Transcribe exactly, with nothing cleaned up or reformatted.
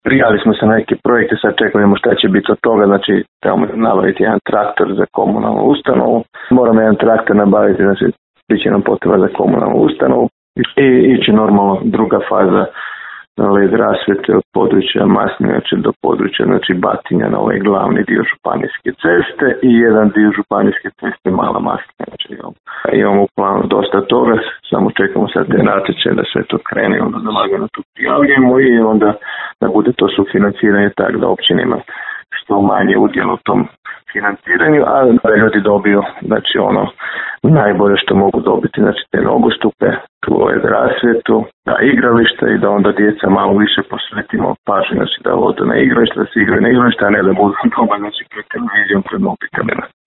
prijavili smo se na neke projekte, sad čekamo šta će biti od toga, znači trebamo nabaviti jedan traktor za komunalnu ustanovu, moramo jedan traktor nabaviti, znači bit će nam potreba za komunalnu ustanovu i ići normalno druga faza led rasvjete od područja Maslinjače do područja znači Batinja na ovaj glavni dio županijske ceste i jedan dio županijske ceste Mala Maslinjača. Imamo u planu dosta toga, samo čekamo sad te natječaje da sve to krene, onda da lagano to prijavljujemo i onda da bude to sufinanciranje tako da općina ima što manje udjel u tom financiranju, a da ljudi dobiju znači ono najbolje što mogu dobiti, znači te nogostupe, tu led rasvjetu, da igrališta i da onda djeca malo više posvetimo pažnju, znači da odu na igralište, da se igraju na igralište, a ne da budu doma, znači pred televizijom, pred mobitelima.